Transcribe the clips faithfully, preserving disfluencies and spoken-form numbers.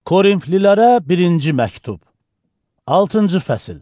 Korinflilərə birinci məktub, altıncı fəsil.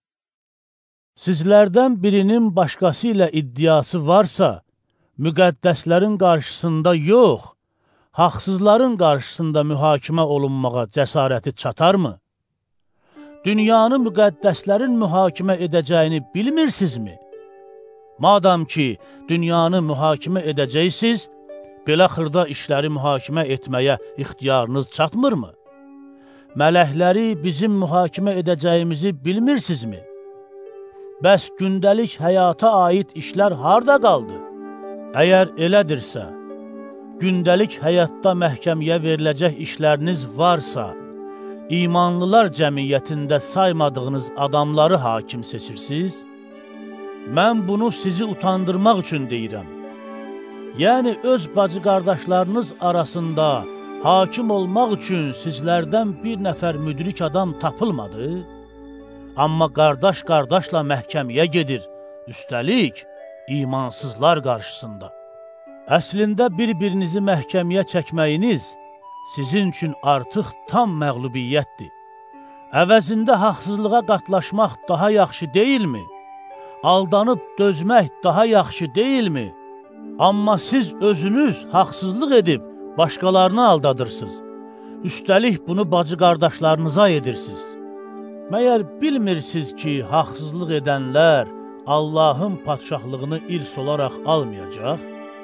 Sizlərdən birinin başqası ilə iddiası varsa, müqəddəslərin qarşısında yox, haqsızların qarşısında mühakimə olunmağa cəsarəti çatarmı? Dünyanı müqəddəslərin mühakimə edəcəyini bilmirsinizmi? Madam ki, dünyanı mühakimə edəcəksiniz, belə xırda işləri mühakimə etməyə ixtiyarınız çatmırmı? Mələkləri bizim mühakimə edəcəyimizi bilmirsinizmi? Bəs gündəlik həyata aid işlər harda qaldı? Əgər elədirsə, gündəlik həyatda məhkəməyə veriləcək işləriniz varsa, imanlılar cəmiyyətində saymadığınız adamları hakim seçirsiniz? Mən bunu sizi utandırmaq üçün deyirəm. Yəni, öz bacı qardaşlarınız arasında hakim olmaq üçün sizlərdən bir nəfər müdrik adam tapılmadı? Amma qardaş qardaşla məhkəməyə gedir, üstəlik imansızlar qarşısında. Əslində bir-birinizi məhkəməyə çəkməyiniz sizin üçün artıq tam məğlubiyyətdir. Əvəzində haqsızlığa qatlaşmaq daha yaxşı deyilmi? Aldanıb dözmək daha yaxşı deyilmi? Amma siz özünüz haqsızlıq edib başqalarını aldadırsınız. Üstəlik bunu bacı qardaşlarınıza edirsiniz. Məyər bilmirsiniz ki, haqsızlıq edənlər Allahın padşahlığını irs olaraq almayacaq?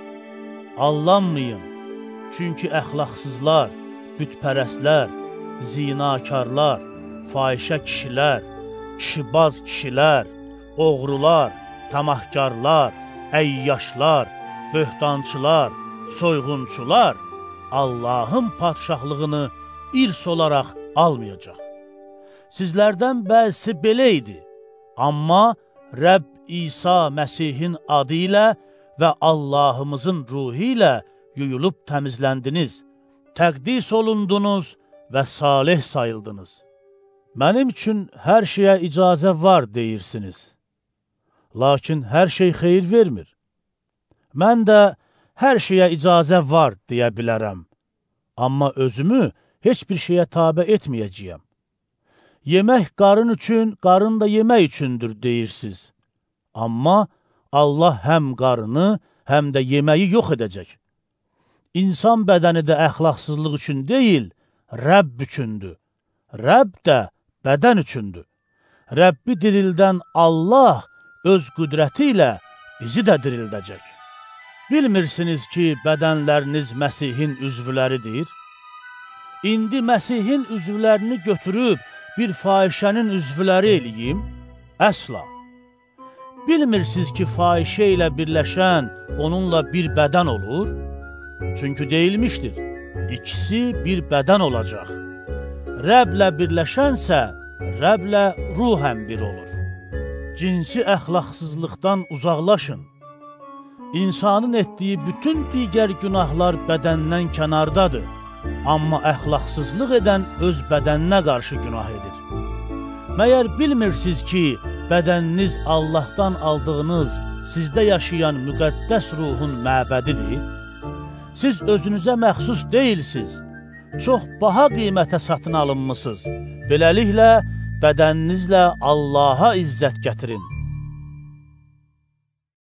Allanmayın, çünki əxlaqsızlar, bütpərəstlər, zinakarlar, fahişə kişilər, kişibaz kişilər, oğrular, tamahkarlar, əyyaşlar, böhtançılar, soyğunçular Allahın padşahlığını irs olaraq almayacaq. Sizlərdən bəzisi belə idi, amma Rəbb İsa Məsihin adı ilə və Allahımızın ruhu ilə yuyulub təmizləndiniz, təqdis olundunuz və salih sayıldınız. Mənim üçün hər şeyə icazə var deyirsiniz, lakin hər şey xeyir vermir. Mən də hər şeyə icazə var deyə bilərəm, amma özümü heç bir şeyə tabe etməyəcəyəm. Yemək qarın üçün, qarın da yemək üçündür deyirsiniz. Amma Allah həm qarını, həm də yeməyi yox edəcək. İnsan bədəni də əxlaqsızlıq üçün deyil, Rəbb üçündür. Rəbb də bədən üçündür. Rəbbi dirildən Allah öz qüdrəti ilə bizi də dirildəcək. Bilmirsiniz ki, bədənləriniz Məsihin üzvləridir? İndi Məsihin üzvlərini götürüb bir fahişənin üzvləri eləyim? Əsla. Bilmirsiniz ki, fahişə ilə birləşən onunla bir bədən olur? Çünki deyilmişdir, ikisi bir bədən olacaq. Rəblə birləşənsə, Rəblə ruhən bir olur. Cinsi əxlaqsızlıqdan uzaqlaşın. İnsanın etdiyi bütün digər günahlar bədəndən kənardadır, amma əxlaqsızlıq edən öz bədəninə qarşı günah edir. Məyər bilmirsiniz ki, bədəniniz Allahdan aldığınız, sizdə yaşayan müqəddəs ruhun məbədidir? Siz özünüzə məxsus deyilsiniz, çox baha qiymətə satın alınmısınız. Beləliklə, bədəninizlə Allaha izzət gətirin.